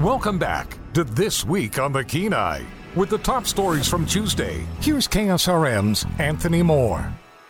Welcome back to This Week on the Kenai. With the top stories from Tuesday, here's KSRM's Anthony Moore.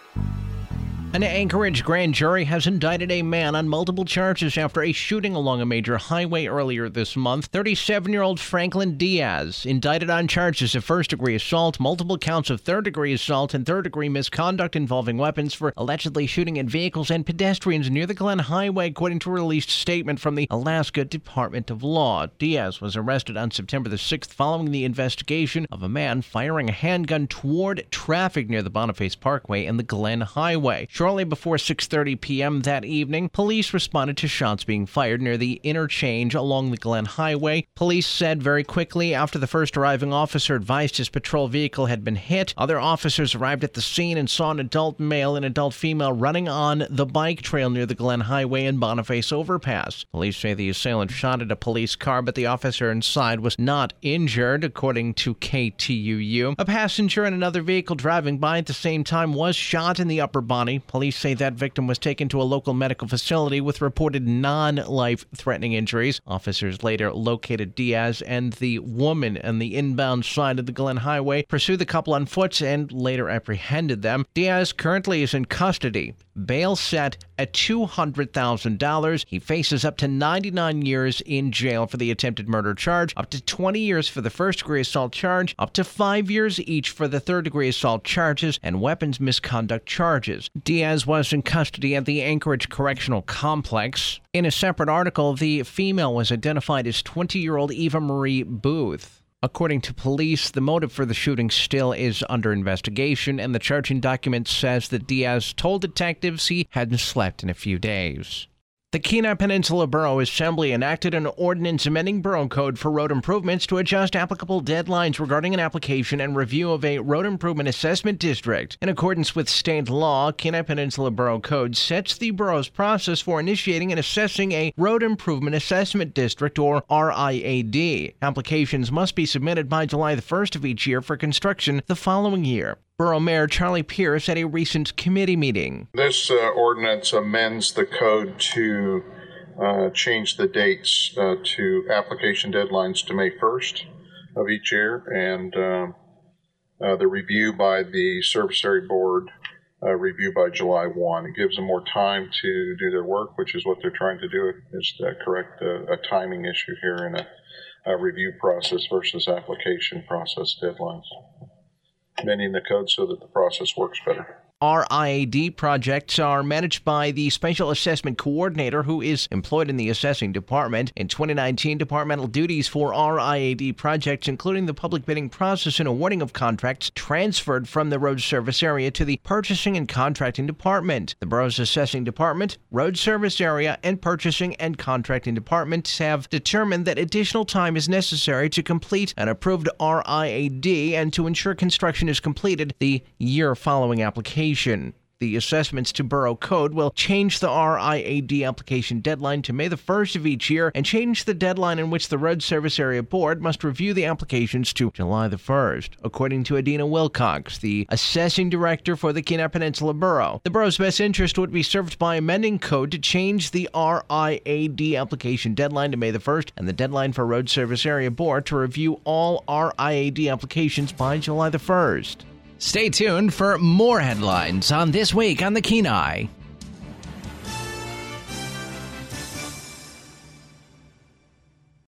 An Anchorage grand jury has indicted a man on multiple charges after a shooting along a major highway earlier this month. 37-year-old Franklin Diaz, indicted on charges of first-degree assault, multiple counts of third-degree assault, and third-degree misconduct involving weapons for allegedly shooting at vehicles and pedestrians near the Glen Highway, according to a released statement from the Alaska Department of Law. Diaz was arrested on September the 6th following the investigation of a man firing a handgun toward traffic near the Boniface Parkway and the Glen Highway. Shortly before 6:30 p.m. that evening, police responded to shots being fired near the interchange along the Glen Highway. Police said very quickly after the first arriving officer advised his patrol vehicle had been hit, other officers arrived at the scene and saw an adult male and adult female running on the bike trail near the Glen Highway and Boniface overpass. Police say the assailant shot at a police car, but the officer inside was not injured, according to KTUU. A passenger in another vehicle driving by at the same time was shot in the upper body. Police say that victim was taken to a local medical facility with reported non-life-threatening injuries. Officers later located Diaz and the woman on the inbound side of the Glen Highway, pursued the couple on foot, and later apprehended them. Diaz currently is in custody. Bail set at $200,000. He faces up to 99 years in jail for the attempted murder charge, up to 20 years for the first-degree assault charge, up to 5 years each for the third-degree assault charges and weapons misconduct charges. Diaz was in custody at the Anchorage Correctional Complex. In a separate article, the female was identified as 20-year-old Eva Marie Booth. According to police, the motive for the shooting still is under investigation, and the charging document says that Diaz told detectives he hadn't slept in a few days. The Kenai Peninsula Borough Assembly enacted an ordinance amending borough code for road improvements to adjust applicable deadlines regarding an application and review of a road improvement assessment district. In accordance with state law, Kenai Peninsula Borough Code sets the borough's process for initiating and assessing a road improvement assessment district, or RIAD. Applications must be submitted by July the 1st of each year for construction the following year. Borough Mayor Charlie Pierce at a recent committee meeting. This ordinance amends the code to change the dates to application deadlines to May 1st of each year, and the review by the Service Area Board review by July 1. It gives them more time to do their work, which is what they're trying to do, is to correct a timing issue here in a review process versus application process deadlines. Amending the code so that the process works better. RIAD projects are managed by the Special Assessment Coordinator, who is employed in the assessing department. In 2019, departmental duties for RIAD projects, including the public bidding process and awarding of contracts, transferred from the road service area to the purchasing and contracting department. The borough's assessing department, road service area, and purchasing and contracting departments have determined that additional time is necessary to complete an approved RIAD and to ensure construction is completed the year following application. The assessments to Borough Code will change the RIAD application deadline to May the 1st of each year and change the deadline in which the Road Service Area Board must review the applications to July the 1st. According to Adina Wilcox, the assessing director for the Kenai Peninsula Borough, the borough's best interest would be served by amending code to change the RIAD application deadline to May the 1st and the deadline for Road Service Area Board to review all RIAD applications by July the 1st. Stay tuned for more headlines on This Week on the Kenai.